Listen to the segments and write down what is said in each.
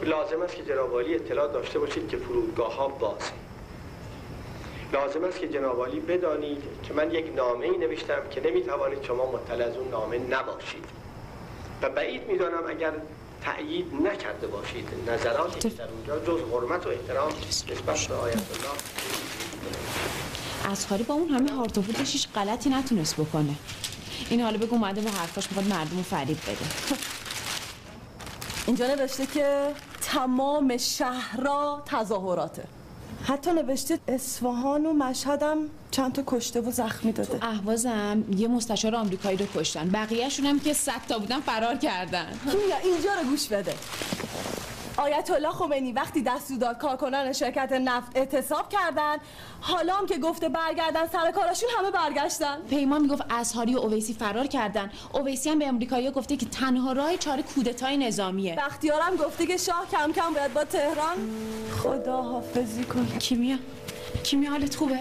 لازم است که جناب عالی اطلاع داشته باشید که فرودگاه ها بازه. لازم است که جناب عالی بدانید که من یک نامه‌ای نوشتم که نمیتوانید شما مطلع از اون نامه نباشید و بعید میدانم اگر تأیید نکرده باشید نظراتی در اونجا جز حرمت و احترام نسبت به آیت الله. اصغری با اون همه هارت و فوتش هیچ غلطی نتونست بکنه. این حالا بگو اومده با حرفاش میخواد مردم رو فریب بده. اینجا نوشته که تمام شهرها تظاهراته. حتی نوشته اصفهان و مشهدم چند تا کشته و زخمی داده. تو اهوازم یه مستشار آمریکایی رو کشتن، بقیه‌شون هم که 100 تا بودن فرار کردن. کیمیا اینجا رو گوش بده. آیت الله خمینی وقتی دستور داد کارکنان شرکت نفت اعتصاب کردن، حالا هم که گفته برگردن سر کارشون همه برگشتن. پیمان میگفت اصحاری و اویسی فرار کردن. اویسی هم به آمریکایی‌ها گفته که تنها راه چاره کودتای نظامیه. بختیارم گفته که شاه کم کم باید با تهران خدا حافظی کنه. کیمیا حالت خوبه؟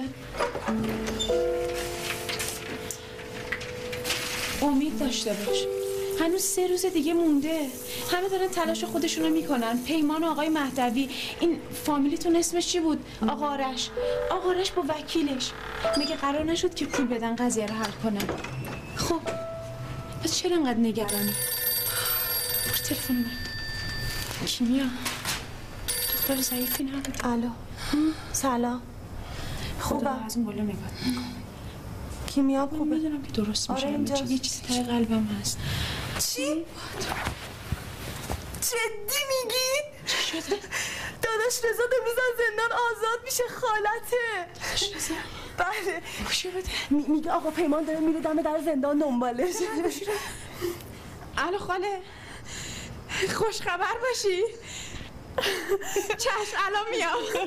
امید داشته باش. هنوز 3 روز دیگه مونده. همه دارن تلاش خودشونو میکنن. پیمان و آقای مهدوی. این فامیلیتون اسمش چی بود؟ آقا آرش با وکیلش. میگه قرار نشد که پول بدن قضیه رو حل کنن. خب پس چرا انقدر نگرانی؟ برو تلفن من. کیمیا دختر ضعیفی نبود. الو سلام. خدا از اون بالا نگاه میکنم. کیمیا خوبه؟ میدونم که درست میشه. یه چیزی تای قلبم هست. چی؟ جدی میگی؟ چی شده؟ داداش رضا امروز زندان آزاد میشه. خالته داداش رضا؟ بله. گوشی بده. میگه آقا پیمان داره میره دم در زندان دنبالش. الو خاله، خوش خبر باشی. چشم الان میام.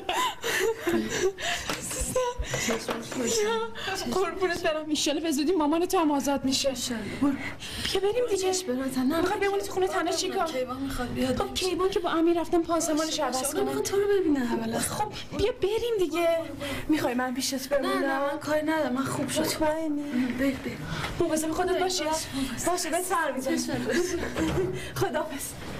قربونت برم. ایشالا به زودی مامان تو هم آزاد میشه. بیا بریم دیگه. میخواد بمونی تو خونه تنها چیکار؟ کیوان میخواد بیاد. خب کیوان که با امیر رفتن پانسمانش عوض کنن. میخواد تو رو ببینه اول. خب بیا بریم دیگه. میخوای من پیشت بمونم؟ نه من کاری ندارم. من خوب شد. مطمئنی؟ بریم. مواظب خودت باشی. باشه به سر میزنی. خداحافظ.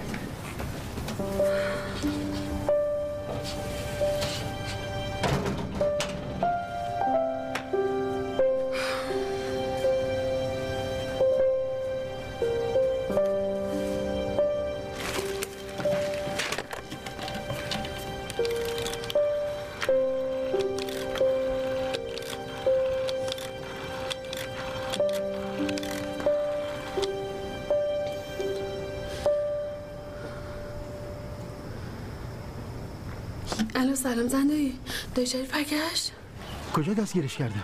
الو سلام زندایی. دایی شریف برگشت؟ کجا دستگیرش کردن؟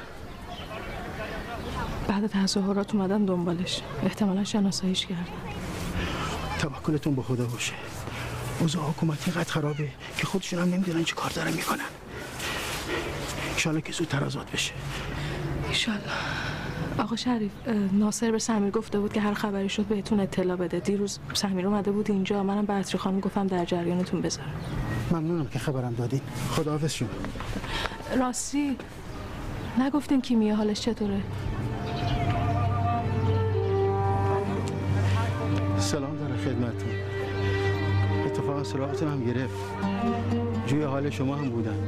بعد تظاهرات اومدن دنبالش. احتمالا شناساییش کردن. توکلتون به خدا باشه. اوضاع حکومتی قد خرابه که خودشون هم نمیدونن چه کار دارن میکنن. انشالله که زودتر آزاد بشه. انشالله. آقا شریف، ناصر به سمیر گفته بود که هر خبری شد بهتون اطلاع بده. دیروز سمیر اومده بود اینجا، منم به عطری خانم گفتم در جریانتون بذارم. ممنونم که خبرم دادین. خداحافظ شما. راستی نگفتین کیمیا حالش چطوره؟ سلام داره خدمتتون. اتفاقا سراغتون هم گرفت. جوی حال شما هم بودن.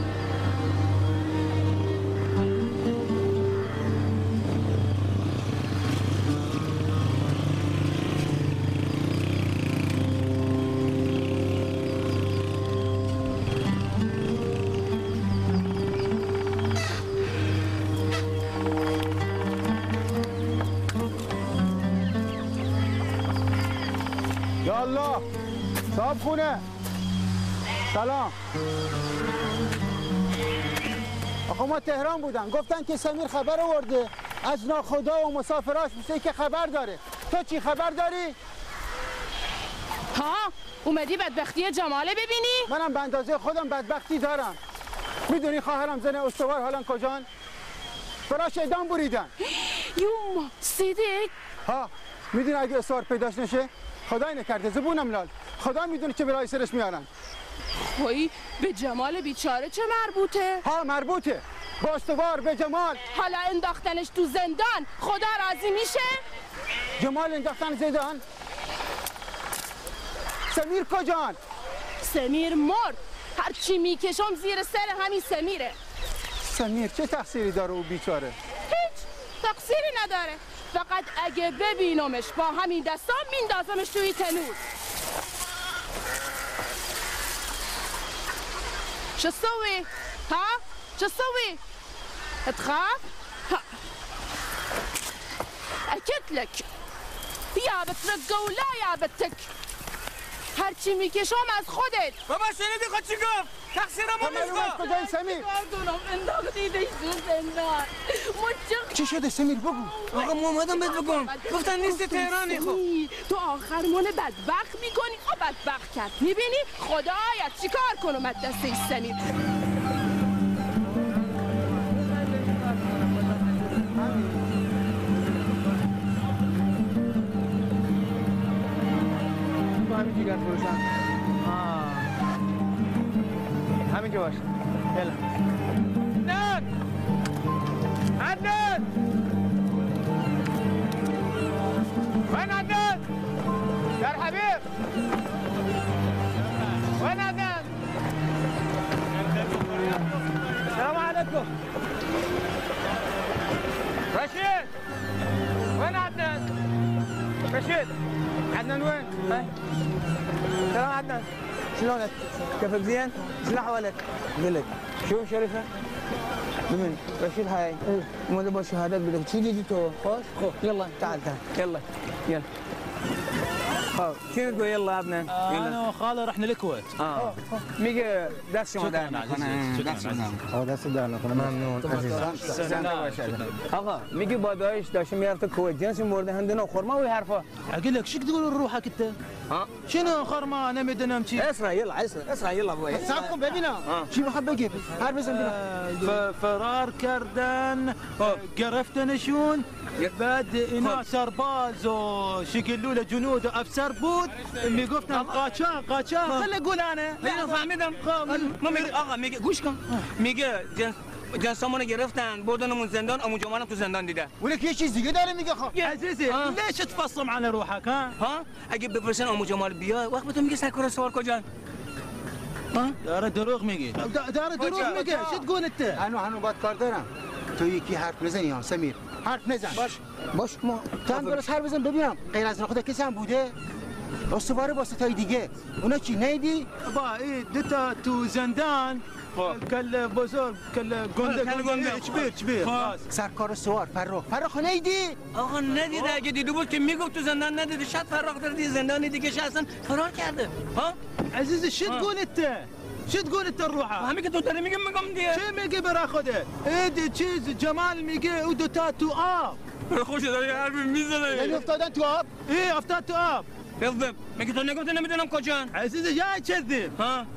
یالله صاحب خونه سلام. آقا ما تهران بودن گفتن که سمیر خبر آورده از ناخدا و مسافراش مثل که خبر داره. تو چی خبر داری؟ ها اومدی بدبختی جماله ببینی؟ منم به اندازه خودم بدبختی دارم. میدونی خواهرم زن استوار حالا کجان؟ فراش اعدام بریدن. یوم صدق؟ ها میدونی اگه استوار پیداش نشه خدای نکرده زبونم لال. خدا میدونه چه بلایی سرش میارن. خوی به جمال بیچاره چه مربوطه؟ ها مربوطه. با استوار به جمال. حالا انداختنش تو زندان خدا راضی میشه؟ جمال انداختن زندان؟ سمیر کجان؟ سمیر مرد. هر چی میکشم زیر سر همین سمیره. سمیر چه تقصیری داره او بیچاره؟ هیچ تقصیری نداره، فقط اگه ببینمش با همین دستا میندازمش توی تنور. شو تسوي؟ ها؟ شو تسوي؟ تخاف؟ ها. أكد لك يا بترقى ولا يا بتك، هرچی میکشم از خودت. بابا شنیدی خود چی گفت؟ تقصیرمو میگفت. کجای سمیر؟ کاردونم انداختیدش تو زندان. چی شده سمیر بگو. آقا محمدم بهت بگم گفتن نیست تهرانی. خب تو آخر من بدبخت میکنی. خب بدبخت کرد. میبینی خدایت چیکار کنم از دست سمیر. همین جیگر فروشن. همینجا باش. یلا. عدنان! وين عدنان؟ يا الحبيب! وين عدنان؟ السلام عليكم. رشيد! وين عدنان؟ رشيد! عدنان وين؟ سلام عدنان. شلونك؟ كيفك زين؟ شلون احوالك؟ قلت شوف شريفه بمن رشيد هاي مو دبر شهادات بدك شو جيتي تو خوش يلا تعال يلا شنو تقول يلا يا ابني؟ انا وخاله رحنا الكويت. ميجي داس شو شكرا داس ممنون آقا میگی با داعش داشتم میرفت کویت جنس مورد هندنا و خرما و حرفا. اقول لك شو تقول روحك انت؟ شنو خرما انا مدنم شي. اسرع يلا اسرع يلا ابوي سابكم ببینم چی میخواد بگه هر بزن ببینم. فرار کردن گرفتنشون بعد اینا سرباز و شکلوله جنود و افسر بود میگفتن قاچاق خلي اقول انا فهمیدم. آقا میگه گوش کن میگه جنسامونو گرفتن بردنمون زندان امو جمانم تو زندان دیده. ولك یه چیز دیگه داره میگه. خب عزیزی ليش تفصم على روحك ها اگه بپرسن امو جمال بیا وقت تو میگه سرکار سوار کجا؟ داره دروغ میگه. شو تقول انت؟ انا باید کار دارم. تو یکی حرف نزن یا سمیر حرف نزن. باش ما تو هم درست حرف بزن ببینم. غیر از خدا کسی هم بوده؟ استواره با ستای دیگه اونا چی نیدی؟ با ای دتا تو زندان کل بزرگ کل گنده چبیر سرکار سوار فرخ نیدی؟ آقا ندیده. اگه دیدو بود که میگفت تو زندان ندیده. شاید فراخ داره زندانی دیگه اصلا فرار کرده. عزیزی شو تقول انت؟ شو تقول انت روحه؟ همین که تو داری میگم دیگه. چه میگه برا خوده؟ اید چیز جمال میگه او دوتا تو آب. خوش داری حرفی میزنه. یعنی افتادن تو آب؟ افتاد تو آب. کذب. میگه تو نگفتی نمیدونم کجان. عزیزی یا کذب.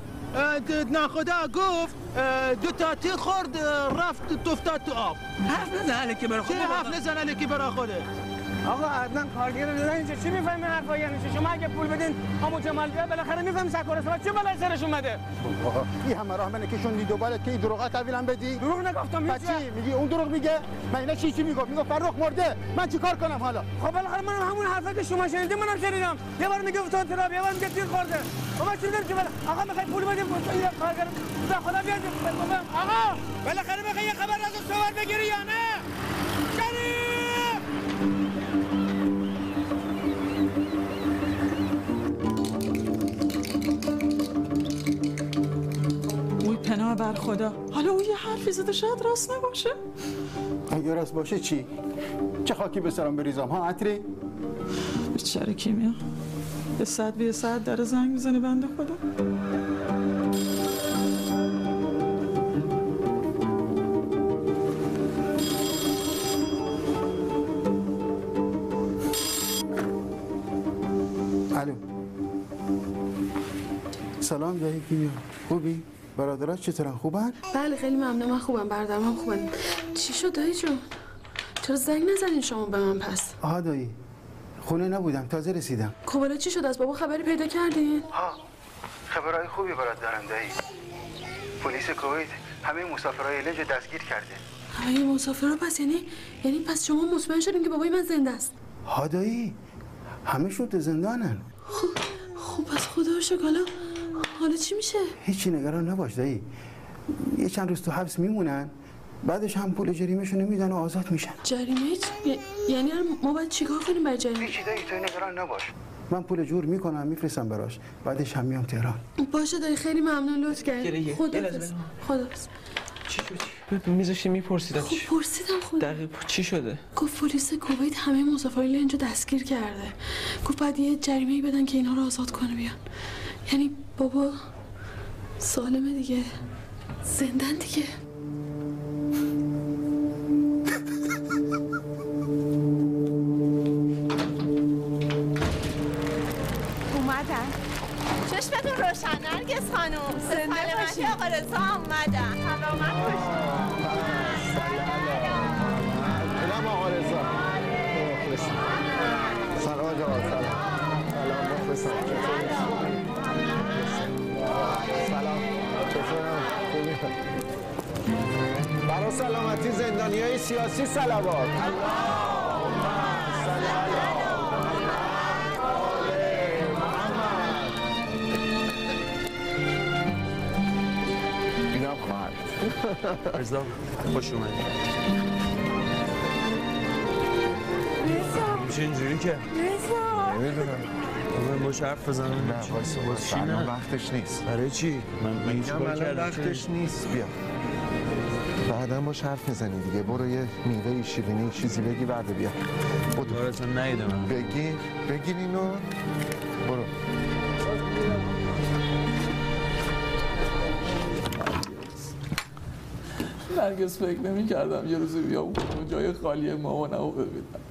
ناخدا گفت دوتا تی خورد رفت تو افتاد تو آب. حرف نزن علیکی برا خوده. چه حرف نزن علیکی برا خوده؟ آقا عدنان کارگر دادن اینجا چی میفهمی حرفا یعنی چی؟ شما اگه پول بدین همون جمال بیا بالاخره میفهمی سرکار سوار چه بلای سرش اومده. آقا این همه راه منه که شوندی دوباره که این دروغا تحویلم بدی. دروغ نگفتم. چی میگی اون دروغ میگه؟ من اینا چی میگفت فرخ مرده. من چیکار کنم حالا؟ خب بالاخره من همون حرفا که شما شنیدین منم شنیدم. یه بار میگه افتاد تراب یه بار میگه تیر خورده. بابا چیزی که آقا میخوای پول بدیم واسه کارگر خدا بیاد آقا بالاخره میخوای یه خبر از سوار بگیری یا نه؟ پناه بر خدا. حالا اون یه حرفی زده شاید راست نباشه. اگه راست باشه چی؟ چه خاکی به سرم بریزم ها عطری؟ بیچاره کیمیا به ساعت در زنگ میزنه بنده خدا. الو سلام دایی کیمیا خوبی؟ برادرات چطورن خوبن؟ بله خیلی ممنون. من خوبم برادرم هم خوبن. چی شد دایی جون؟ چرا زنگ نزنین شما به من پس؟ دایی خونه نبودم تازه رسیدم. خب حالا چی شد؟ از بابا خبری پیدا کردین؟ خبرهای خوبی برات دارم دایی. پلیس کویت همه مسافرهای لنج دستگیر کرده. همه مسافرها پس یعنی پس شما مطمئن شدین که بابای من زنده است؟ دایی همه شون تو زندانن. خب پس خدا رو شکر. حالا چی میشه؟ هیچی نگران نباش دایی. یه چند روز تو حبس میمونن، بعدش هم پول جریمه‌شون میدن و آزاد میشن. جریمه؟ یعنی ما باید چیکار کنیم برای جریمه؟ هیچی دایی، تو نگران نباش. من پول جور میکنم میفرستم براش، بعدش هم میام تهران. باشه دایی، خیلی ممنون، لطف کردی. خداحافظ. چی شد؟ میذاشتی میپرسیدم. خب پرسیدم خود. دقیق چی شده؟ گفت پلیس کویت همه مسافرین اینجا دستگیر کرده. گفت بعد یه جریمه‌ای بدن که اینها رو آزاد کنه بیان. یعنی بابا سالمه دیگه، زندن دیگه. اومدن. چشمتون روشن نرگس خانم. سلامتی آقا رضا اومدن. سلامت باشید. سلام آقا رضا. سلام آقا. سلام مخلصم. سلام. چطورم؟ خوبی؟ برای سلامتی زندانیای سیاسی صلوات. رضا خوش اومدی. میشه اینجوری که نمیدونم من باش حرف بزنم. نه واسه الان وقتش نیست. برای چی؟ من میگم الان وقتش نیست. بیا بعدا باش حرف میزنی دیگه. برو یه میوه شیرینی چیزی بگی بعد بیا. دارتون نیده من بگیر اینو. برو. نرگس فکر نمی کردم یه روزی بیام جای خالی مامانم رو ببینم.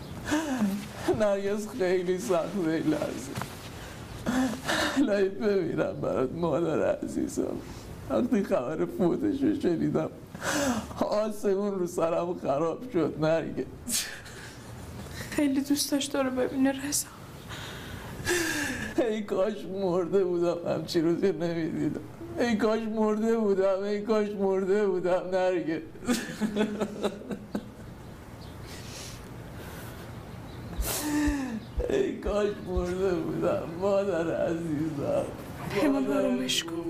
نرگس خیلی سخته این لحظه. لایت ببینم برات مادر عزیزم. وقتی خبر فوتش رو شنیدم آسمون رو سرم خراب شد. نرگس خیلی دوست داشت تو رو ببینه رضا. ای کاش مرده بودم همچی روزی نمیدیدم. ای کاش مرده بودم نرگس. ای کاش مرده بودم مادر عزیزم. پیمان بارمش کن.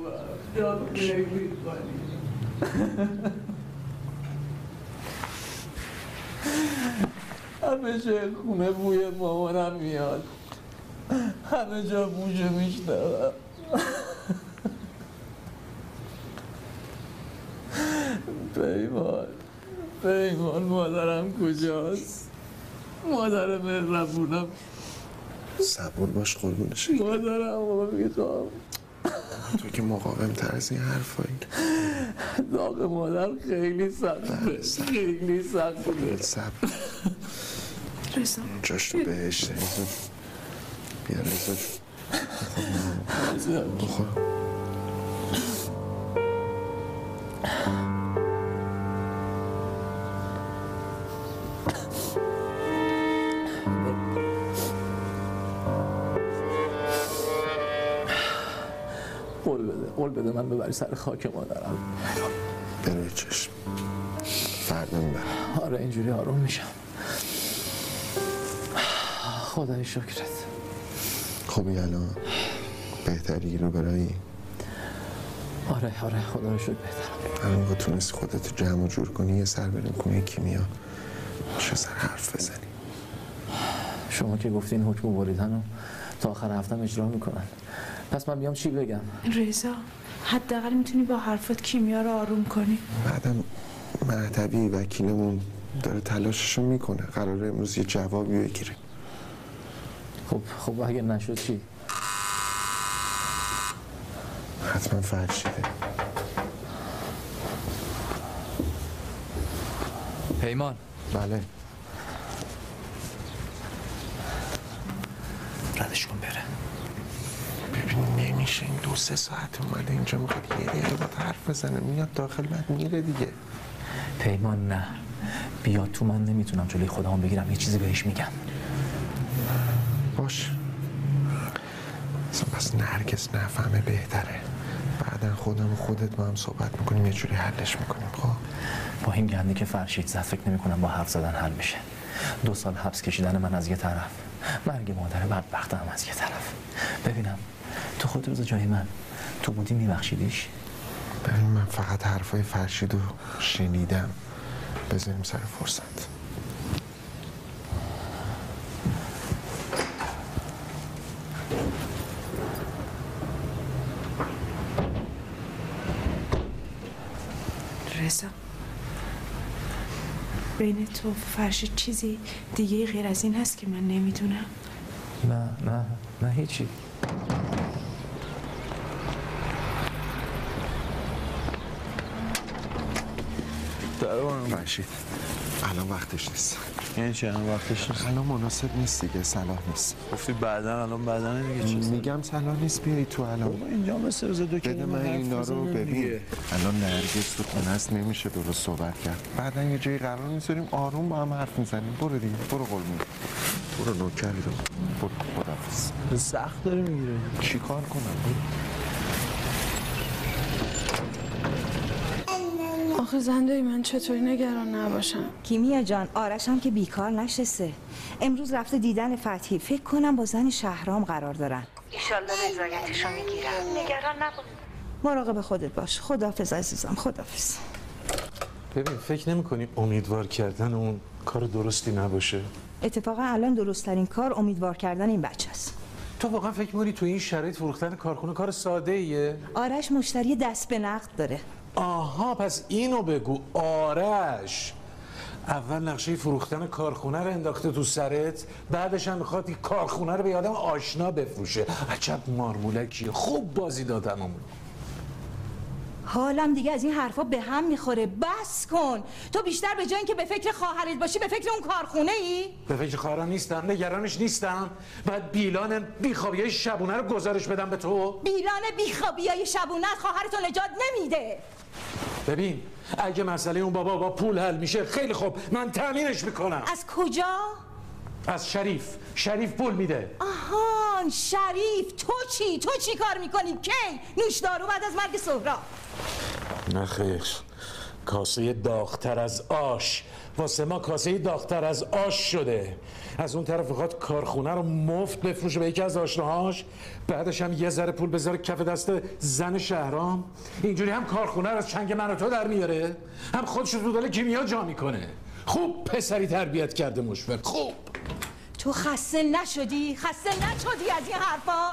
همه جای خونه بوی مامانم میاد. همه جا بوجه میشنوم. پیمان مادرم کجاست؟ مادر مهربونم. صبور باش قربونش. مادرم رو میخوام. تو که مقاوم تر از این حرفایی. داغ مادر خیلی سخته. خیلی سخته. صبر. رضا جاش تو بهشته. بیا رضا جون. بخور. قول بده من ببری سر خاک مادرم. بروی چشم. فردا میبرم. آره اینجوری آروم میشم. خدای شکرت. خوبی الان؟ بهتری رو برایی؟ آره خدا رو شکر بهترم. الان موقع تونستی خودت جمع و جور کنی یه سر بریم کنه کیمیا چه سر حرف بزنی. شما که گفتین حکم بریدن و تا آخر هفتم اجرا میکنن. پس من بیام چی بگم؟ رضا حداقل میتونی با حرفات کیمیا رو آروم کنی. بعدم مهدوی وکیلمون داره تلاششو میکنه. قراره امروز یه جوابی بگیره. خب اگه نشد چی؟ حتما فرشیده. پیمان. بله. ردش کن بره. ببین نمیشه این 2-3 ساعت اومده اینجا میخواد یه دقیقه با حرف بزنه میاد داخل بعد میره دیگه. پیمان نه بیاد تو من نمیتونم جلوی خودم بگیرم. یه چیزی بهش میگم. باش پس نرگس نفهمه بهتره. بعدا خودم و خودت با هم صحبت میکنیم یه جوری حلش میکنیم. خب با این گندی که فرشید زد فکر نمیکنم با حرف زدن حل میشه. 2 سال حبس کشیدن من از یه طرف، مرگ مادر بدبختم از یه طرف. ببینم تو خودت روز جای من تو بودی میبخشیدیش؟ ببین من فقط حرفای فرشید رو شنیدم. بذاریم سر فرصت. رضا بین تو و فرشید چیزی دیگه غیر از این هست که من نمیدونم؟ نه هیچی. فرشید الان وقتش نیست. یعنی چه الان وقتش نیست؟ الان مناسب نیست دیگه، صلاح نیست. گفتی بعداً، الان بعداً دیگه چیز میگم صلاح نیست بیای تو الان. بابا اینجا مثل روز دو که بده من اینا رو ببین. الان نرگس تو خونه است، نمیشه درست صحبت کرد. بعداً یه جایی قرار میذاریم آروم با هم حرف میزنیم. برو دیگه، برو قربون. برو نوکری رو. برو خداحافظ. سخت داره میگیره. چی کار کنم؟ برو. آخه زنده من چطوری نگران نباشم؟ کیمیا جان، آرش هم که بیکار نشسته. امروز رفته دیدن فتحی. فکر کنم با زن شهرام قرار دارن. ایشالله رضایتشو میگیرم. نگران نباش. مراقب خودت باش. خداحافظ عزیزم، خداحافظ. ببین فکر نمی‌کنی امیدوار کردن اون کار درستی نباشه؟ اتفاقا الان درست‌ترین کار امیدوار کردن این بچه است. تو واقعا فکر می‌کنی تو این شرایط فروختن کارخونه کار ساده‌ایه؟ آرش مشتری دست به نقد داره. آها پس اینو بگو. آرش اول نقشه فروختن کارخونه رو انداخته تو سرت، بعدش هم میخواد این کارخونه رو به آدم آشنا بفروشه. عجب مارمولکیه. خوب بازی دادم اون. حالم دیگه از این حرفا به هم میخوره. بس کن. تو بیشتر به جای اینکه به فکر خواهرت باشی به فکر اون کارخونه ای؟ به فکر خواهرم نیستم، نگرانش نیستم. بعد بیلان بیخوابیای شبونه رو گزارش بدم به تو؟ بیلان بیخوابیای شبونه خواهرتو نجات نمیده. ببین اگه مسئله اون بابا با پول حل میشه خیلی خوب، من تأمینش میکنم. از کجا؟ از شریف پول میده. آهان شریف. تو چی کار میکنی؟ کی؟ نوشدارو بعد از مرگ سهراب؟ نه خیر، کاسه داغ‌تر از آش. واسه ما کاسه داغ‌تر از آش شده. از اون طرف میخواد کارخونه رو مفت بفروشه به یکی از آشناهاش، بعدش هم یه ذره پول بذاره کف دست زن شهرام. اینجوری هم کارخونه رو از چنگ من و تو در میاره، هم خودش رو دل کیمیا جا میکنه. خوب پسری تربیت کرده مشفق. خوب. تو خسته نشدی از این حرفا؟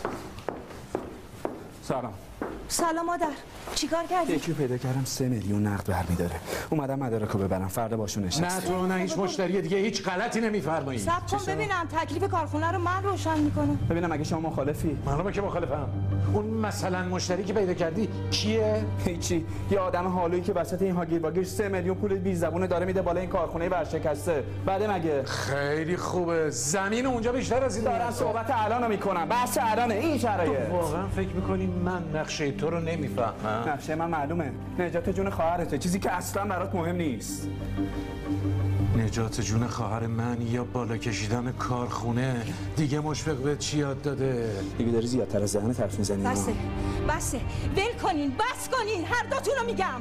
سلام مادر. چیکار کردی؟ یکی پیدا کردم 3 میلیون نقد برمی‌داره. اومدم مدارکو ببرم، فردا باشون نشستم. نه تو نه هیچ مشتری دیگه هیچ غلطی نمی‌فرمایی. صبر کن ببینم تکلیف کارخونه رو من روشن میکنم. ببینم اگه شما مخالفی. معلومه که مخالفم. اون مثلا مشتری که پیدا کردی کیه؟ هیچی. یه آدم حالویی که وسط این هاگیر واگیر 3 میلیون پول بی زبونه داره میده بالا این کارخونه ورشکسته. بعد مگه خیلی خوبه. زمین اونجا بیشتر از این دارن صحبت الانو میکنم. بحث الانه این شرایط. تو واقعا فکر می‌کنی من نقشه تو رو نمیفهمم؟ نقشه من معلومه. نجات جون خواهرته، چیزی که اصلا برات مهم نیست. نجات جون خواهر من یا بالا کشیدن کارخونه؟ دیگه مشفق به چی یاد داده؟ دیگه داری زیادتر از ذهن حرف میزنی. بسه بس کنین هر دوتون رو میگم.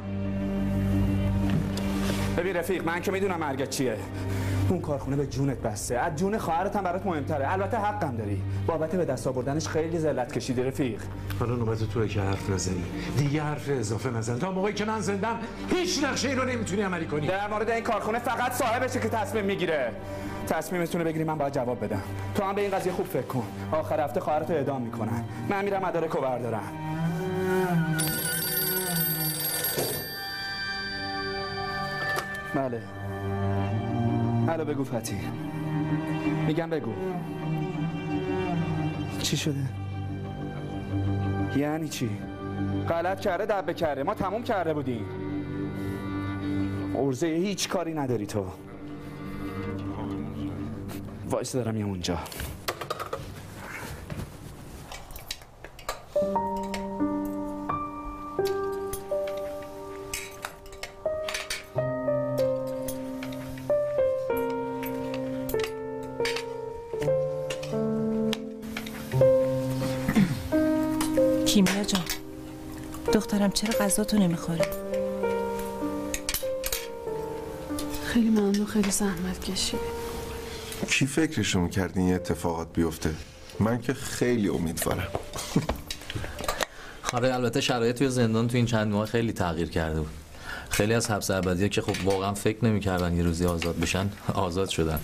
ببین رفیق، من که میدونم مرگت چیه. اون کارخونه به جونت بسته. از جون خواهرت هم برات مهمتره. البته حقم داری. بابت به دست آوردنش خیلی ذلت کشیدی رفیق. حالا نوبت توئه که حرف نزنی. دیگه حرف اضافه نزن. تا موقعی که من زندم هیچ نقشه‌ای رو نمیتونی عملی کنی. در مورد این کارخونه فقط صاحبشه که تصمیم میگیره. تصمیمتون رو بگیری، من باید جواب بدم. تو هم به این قضیه خوب فکر کن. آخر هفته خواهرتو اعدام میکنن. من میرم مدارکو بردارم. بله. الو بگو فتی. میگم بگو. چی شده؟ یعنی چی؟ غلط کرده دبه کرده. ما تموم کرده بودیم. عرضه هیچ کاری نداری تو. وایس دارم یه اونجا. کیمیا جان دخترم چرا غذاتو نمیخوری؟ خیلی ممنون، خیلی زحمت کشیدی. کی فکرشو میکرد این اتفاقات بیفته؟ من که خیلی امیدوارم. آره البته شرایط توی زندان تو این چند ماه خیلی تغییر کرده بود. خیلی از حبس ابدی‌ها که خب واقعا فکر نمی‌کردن یه روزی آزاد بشن آزاد شدن.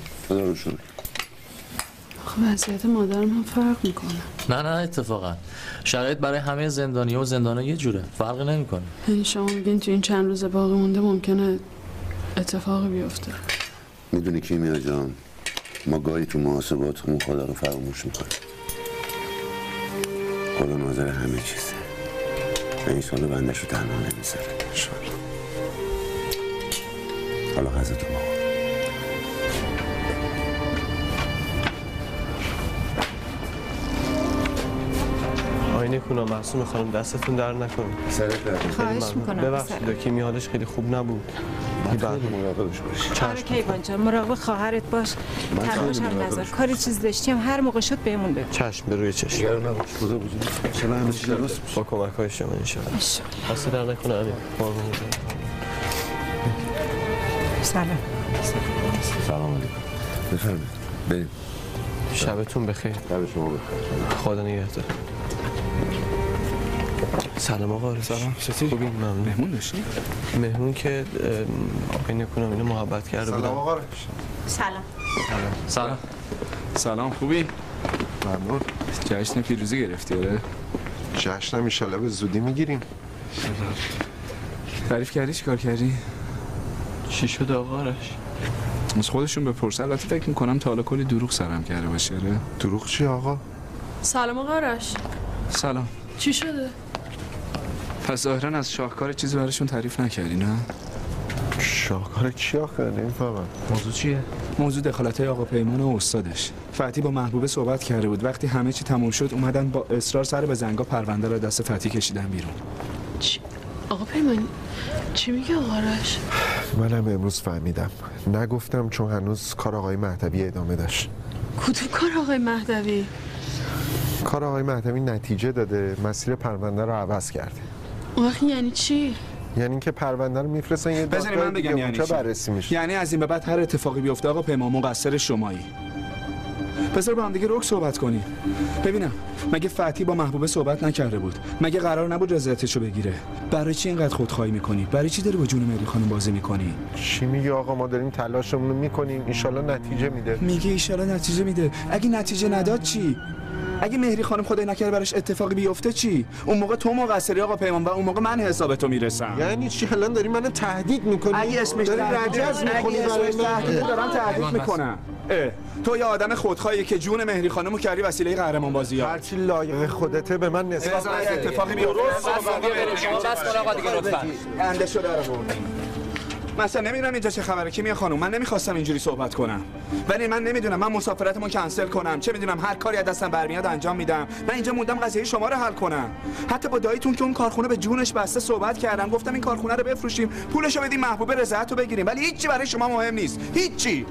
خب وضعیت مادرم هم فرق میکنه. نه اتفاقا شرایط برای همه زندانی‌ها و زندانا یه جوره، فرق نمی‌کنه. یعنی شما میگین تو این چند روز باقی مونده ممکنه اتفاقی بیفته؟ میدونی کیمیا جان، ما گاهی تو محاسباتمون خدا رو فراموش میکنیم. خدا ناظر همه چیزه و این سال بندش رو تنها نمیذاره. حالا غذا تو بخور. آینه کونا معصوم خانم دستتون در نکنید. سرت در خواهش میکنم. ببخشید کیمی حالش خیلی خوب نبود. بعد مراقبش باش. آره کیوان جان مراقب خواهرت باش. تنهاش هم نذار. کاری چیز داشتیم هر موقع شد بهمون بگو. چشم به روی چشم. نگران نباش. خدا بزرگ. چرا همه چی درست میشه؟ با کمک‌های شما ان شاء الله. خسته در نکنه امین. سلام. سلام علیکم. بفرمایید. بریم. شبتون بخیر. شب شما بخیر. خدا نگهدار. سلام آقا. سلام. چطوری؟ خوبی؟ ممنون. مهمون داشتی؟ مهمون که آقای نکونام اینو محبت کرده بودن. سلام آقا. سلام. سلام خوبی؟ ممنون. جشن پیروزی گرفتی آره؟ جشنم ایشالله به زودی میگیریم. تعریف کردی چی کار کردی؟ چی شد آقا آرش؟ از خودشون بپرسن. البته فکر میکنم تا حالا کلی دروغ سرم کرده باشه. دروغ چی آقا؟ سلام آقا آرش. سلام. چی شده؟ پس ظاهرا از شاهکار چیزی براشون تعریف نکردی نه؟ شاهکار چی آخه؟ نمیفهمم. موضوع چیه؟ موضوع دخالت‌های آقا پیمان و استادش. فتی با محبوبه صحبت کرده بود. وقتی همه چی تموم شد اومدن با اصرار سر به زنگا پرونده رو دست فتی کشیدن بیرون. آقا پیمان چی میگه آقا آرش؟ منم امروز فهمیدم. نگفتم چون هنوز کار آقای مهدوی ادامه داشت. کدوم کار آقای مهدوی؟ کار آقای مهدوی نتیجه داده، مسیر پرونده رو عوض کرده. اون وقت یعنی چی؟ یعنی که پرونده رو میفرستن یه بذاری من بگم یعنی چی؟ بررسی میشه. یعنی از این به بعد هر اتفاقی بیفته آقا پیمان مقصر شمایی. بذار با هم دیگه رک صحبت کنیم. ببینم مگه فتی با محبوبه صحبت نکرده بود؟ مگه قرار نبود رضایتشو بگیره؟ برای چی اینقدر خودخواهی میکنی؟ برای چی داری با جون مهری خانم بازی میکنی؟ چی میگی آقا؟ ما داریم تلاشمون رو میکنیم، ان نتیجه میده. میگه ان نتیجه میده. اگه نتیجه نداد چی؟ اگه مهری خانم خدای نکرده براش اتفاقی بیفته چی؟ اون موقع تو مقصری آقا پیمان و اون موقع من حساب تو میرسم. یعنی چی؟ الان داری منو تهدید میکنی؟ اگه اسمش رجز میکنی برای من؟ دارم تهدید میکنم. تو یه آدم خودخواهی که جون مهری خانمو کردی وسیله قهرمان بازی‌ها. هر چی لایق خودته به من نسبت اتفاقی بیفته. بس کن آقا دیگه لطفاً. انده شده رو مثلا نمیدونم اینجا چه خبره کیمیا خانم. من نمیخواستم اینجوری صحبت کنم ولی من نمیدونم من مسافرتمو کنسل کنم چه میدونم هر کاری از دستم برمیاد انجام میدم. من اینجا موندم قضیه شما رو حل کنم. حتی با داییتون که اون کارخونه به جونش بسته صحبت کردم گفتم این کارخونه رو بفروشیم پولشو بدیم محبوبه رضایتو بگیریم ولی هیچی برای شما مهم نیست. هیچی.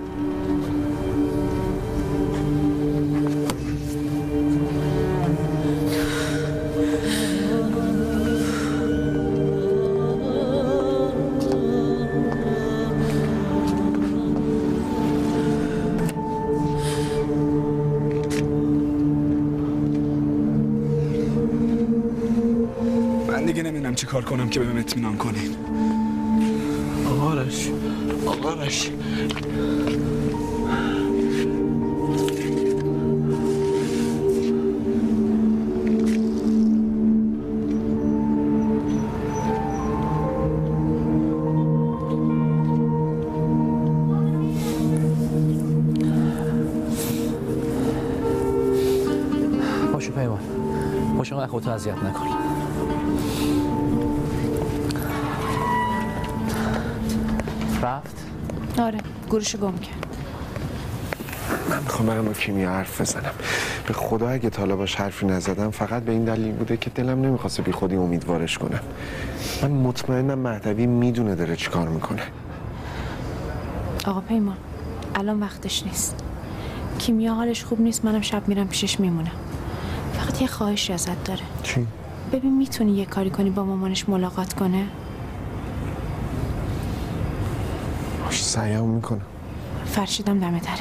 چی کار کنم که بهم اطمینان کنین؟ آقا آرش باشو پیمان باشو آقا خودتو اذیت نکن. رفت؟ آره گروشو گم کرد. من میخوام برم با کیمیا حرف بزنم. به خدا اگه تا حالا باش حرفی نزدم فقط به این دلیل بوده که دلم نمیخواسته بی خودی امیدوارش کنم. من مطمئنم مهدوی میدونه داره چی کار میکنه. آقا پیمان الان وقتش نیست. کیمیا حالش خوب نیست منم شب میرم پیشش میمونم. فقط یه خواهشی ازت داره. چی؟ ببین میتونی یه کاری کنی با مامانش ملاقات کنه؟ سعیم میکنم. فرشیدم دمه داره.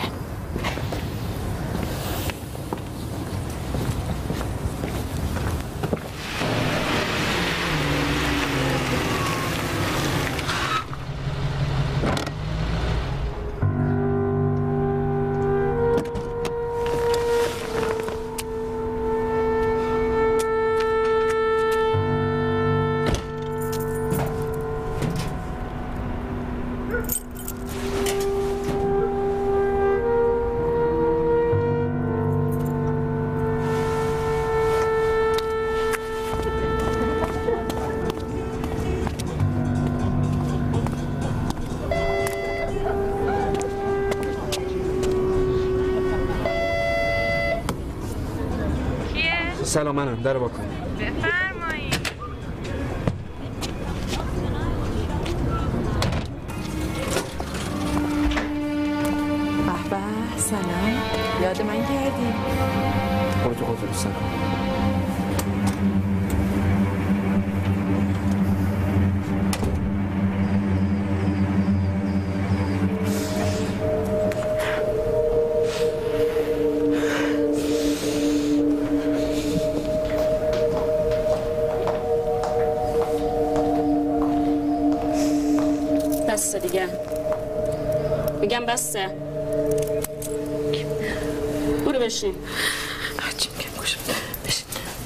سلام، منم. در واکن. بفرمایید. به سلام، یاد من کردی؟ خودتو خود سلام. بسته دیگه، میگم بسته. برو بشین. هرچی میگم گوش بشین.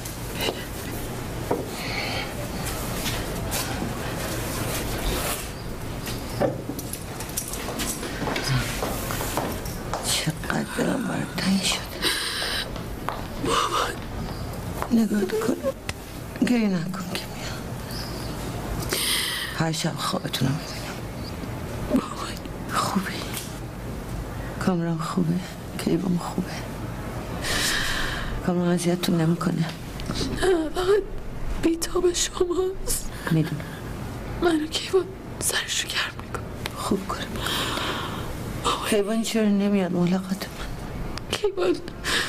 چقدر دلم برات تنگ شده. نگاه کن، گریه نکن که میام. هر شب خوابتون رو میبینم. خوبه، کامران خوبه، کیوان خوبه، کامران اذیتتون نمیکنه. نه، فقط بیتاب شماست. میدونم. منو کیوان سرشو گرم میکنه. خوب کار میکنه. کیوان چرا نمیاد ملاقات من؟ کیوان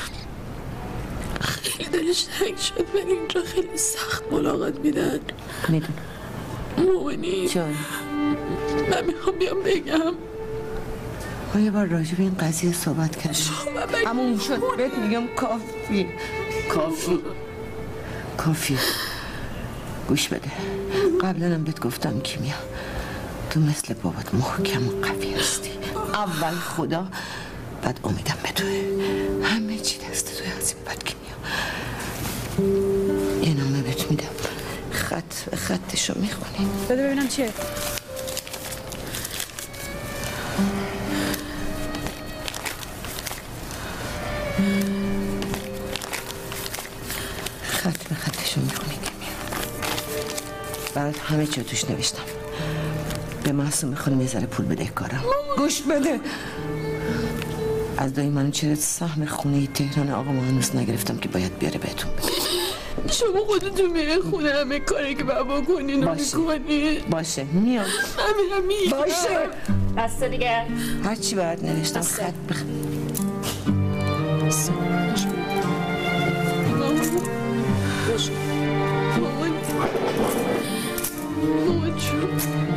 خیلی دلش تنگ شد، ولی اینجا خیلی سخت ملاقات میدن. میدونم. مومنی جان، من میخوام بیام بگم. ما یه بار راجع به این قضیه صحبت کردیم. همون شد. بهت میگم کافی کافی. گوش بده، قبلا هم بهت گفتم کیمیا، تو مثل بابات محکم و قوی هستی. اول خدا، بعد امیدم به توه. همه چی دست توی از این بعد کیمیا. یه نامه بهت میدم، خط به خطشو میخونی. بده ببینم چیه. خط به خطشو میخونی کیمیا. برات همه چی توش نوشتم. به معصومه خانم یه ذره پول بده کارم. گوش بده. از دایی منوچهر سهم خونه تهران آقا ما هنوز نگرفتم که باید بیاره بهتون بده. شما خودتون میره خونه همه کاری که باید بکنین و میکنین. باشه میام. من میرم. باشه بسته دیگه. هرچی برات نوشتم خط بخ. مامان چون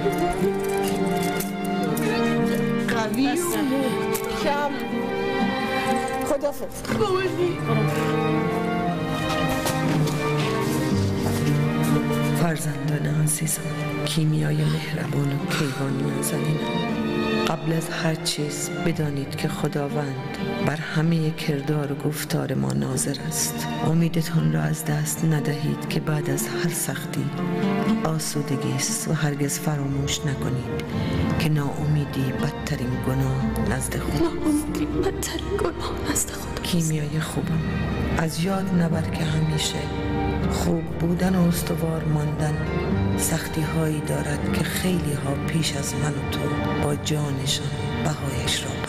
قوی و محکم. خدافظ مامانی. فرزندان عزیزم، کیمیای مهربان و کیوان نازنینم، قبل از هر چیز بدانید که خداوند بر همه کردار و گفتار ما ناظر است. امیدتان را از دست ندهید که بعد از هر سختی آسودگی است و هرگز فراموش نکنید که ناامیدی بدترین گناه نزد خدا. کیمیای خوبم، از یاد نبر که همیشه خوب بودن و استوار ماندن سختی هایی دارد که خیلی ها پیش از من و تو با جانشان بهایش را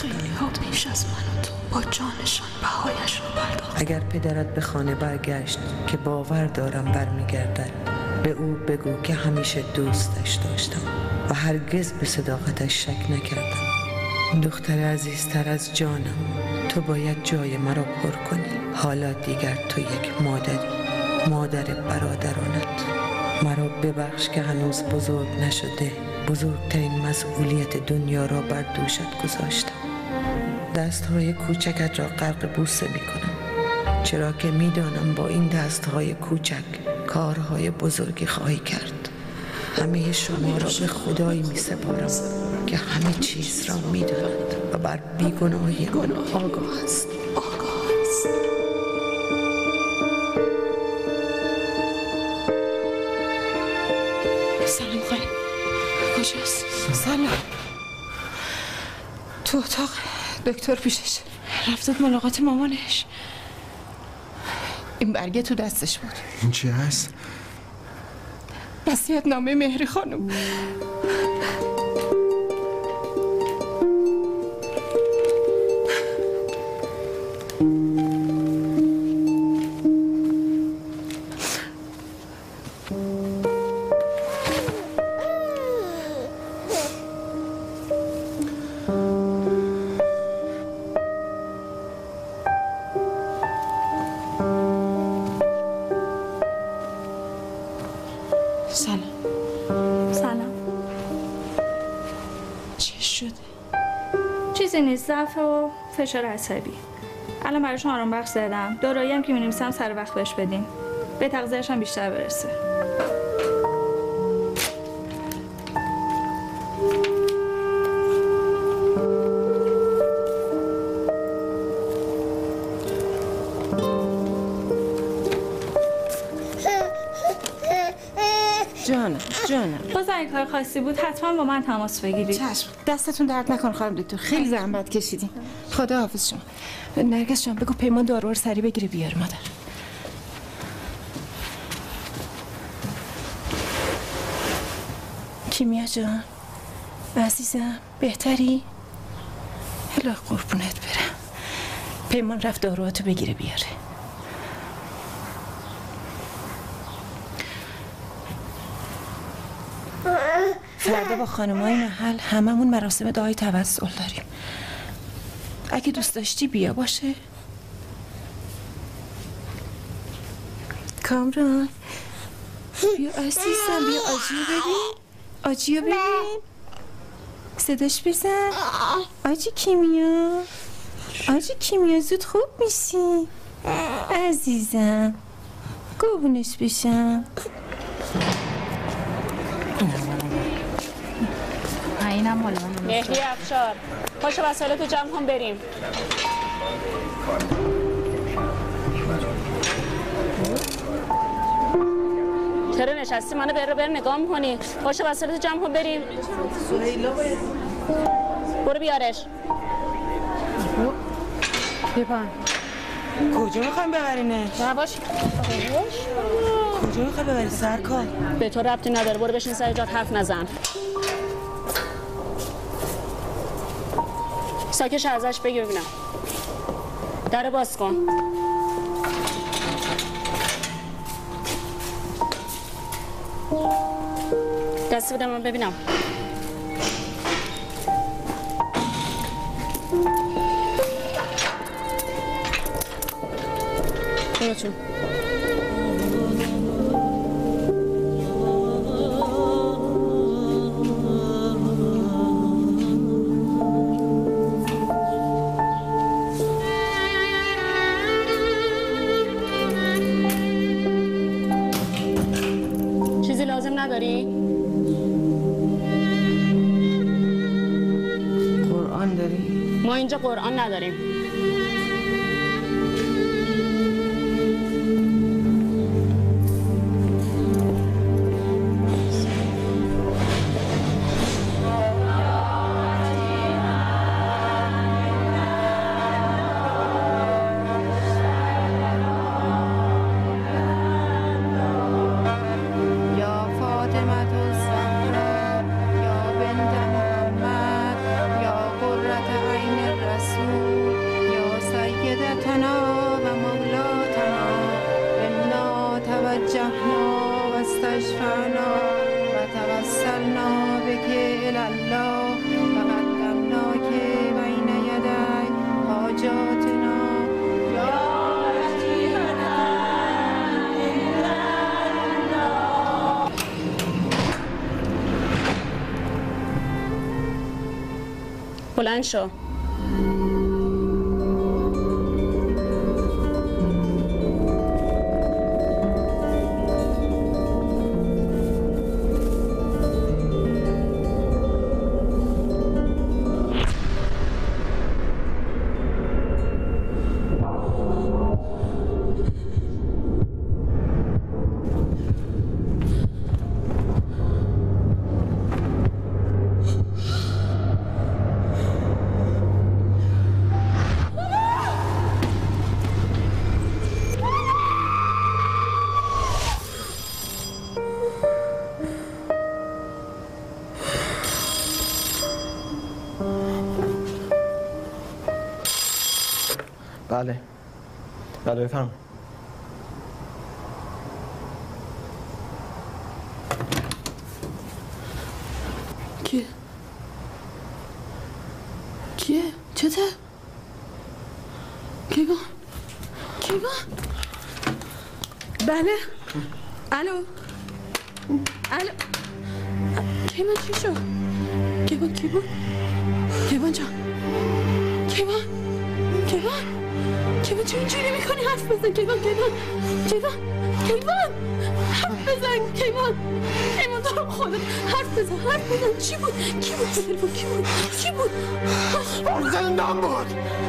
پرداختند. اگر پدرت به خانه برگشت که باور دارم برمیگردد، به او بگو که همیشه دوستش داشتم و هرگز به صداقتش شک نکردم. دختر عزیزتر از جانم، تو باید جای مرا پر کنی. حالا دیگر تو یک مادر برادرانت. مرا ببخش که هنوز بزرگ نشده بزرگترین مسئولیت دنیا را بر دوشت گذاشتم. دستهای کوچکت را غرق بوسه می کنم، چرا که می دانم با این دستهای کوچک کارهای بزرگی خواهی کرد. همه شما را به خدایی می سپارم که همه چیز را می داند و بر بیگناهی من آگاه است. سلام خانم، کجاست؟ سلام، تو اتاق دکتر پیشش. رفتت ملاقات مامانش. این برگه تو دستش بود. این چی هست؟ وصیت نامه مهری خانم. چیزی نیست، ضعف و فشار عصبی. الان براشون آرام بخش زدم. دارایی هم که می‌نویسم سر وقت بهش بدین. به تغذیه‌اش هم بیشتر برسه. جانم باز اگه کار خاصی بود حتما با من تماس بگیرید. چشم. دستتون درد نکن خانم دکتر، خیلی زحمت کشیدین. خدا حافظ شما. نرگس جان بگو پیمان دارو رو سریع بگیره بیاره مادر. کیمیا جان عزیزم بهتری؟ هلا قربونت برم. پیمان رفت داروهاتو بگیره بیاره. فردا با خانمای محل هممون مراسم دعای توسل داریم. اگه دوست داشتی بیا باشه. کامران بیا عزیزم، بیا آجیو ببین. آجیو ببین، صداش بزن. آجی کیمیا، آجی کیمیا زود خوب میشی عزیزم، قربونش بشم. اینم مال من. مهدی افشار پاشو وسایلتو جمع کن بریم. چرا نشستی منو بر نگاه میکنی؟ پاشو وسایلتو جمع کن بریم. سهیلا باید برو بیارش. ببن کجا میخوایم ببرینش؟ یواش. کجا میخوای ببری سرکار؟ به تو ربطی نداره، برو بشین سر جات حرف نزن. ساکش ازش بگیر ببینم. در باز کن. دستی بده من ببینم. برو تو. نداری؟ قرآن داری؟ ما اینجا قرآن نداریم. بلند شو. بله بفهم. کیه؟ چته؟ کیوان؟ بله؟ الو؟ کیوان چی شد؟ کیوان جان کیوان چه اینجوری میکنی؟ حرف بزن کیوان حرف بزن کیوان دارم خودم حرف بزن چی بود؟ کی بود؟ زندان بود.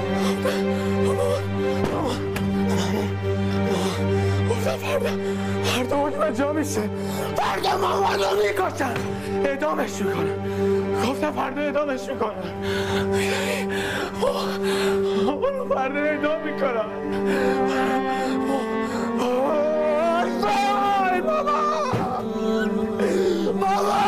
فردا حکم جا میشه. فردا محمد رو میکشن، اعدامش میکنن. گفتم فردا اعدامش میکنن. فردا اعدام میکنن. بابا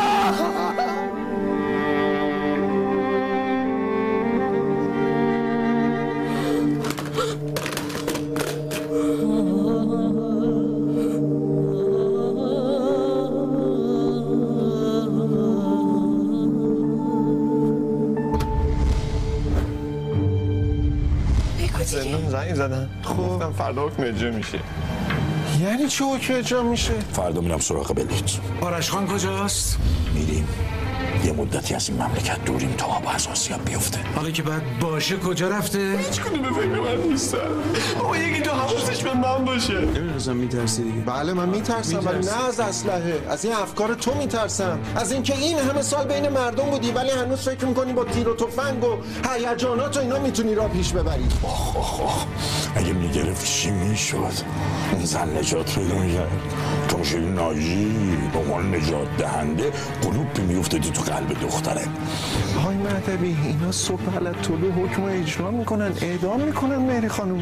زندان زنگ زدن گفتم فردا حکم اجرا میشه. یعنی چه حکم اجرا میشه؟ فردا میرم سراغ بلیت. آرش خان کجاست؟ میریم یه مدتی از این مملکت دوریم تا آب از آسیاب بیفته. حالا که بعد باشه کجا رفته؟ هیچ کنی به فکر من نیستم. او یکی تو حواسش به من باشه. نمیدونستم میترسی دیگه. بله من میترسم ولی نه از اسلحه، از این افکار تو میترسم، از اینکه این همه سال بین مردم بودی ولی هنوز فکر میکنی با تیر و تفنگ و هیجانات و اینا میتونی راه پیش ببری. آخ اگه میگرفت چی میشد؟ این زن نجات پیدا میکرد. تو میشه ناجی به عنوان نجات دهنده قلوب میافتادی تو قلب دختره. های مهدوی اینا صبح حالت طلوع حکم اجرا میکنن، اعدام میکنن مهری خانم.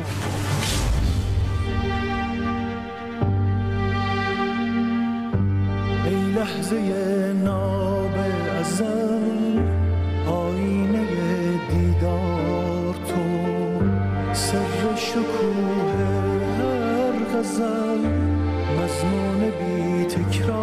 ای لحظه ناب ازل آینه دیدار تو، سر شکوه هر غزل مضمون بی تکرار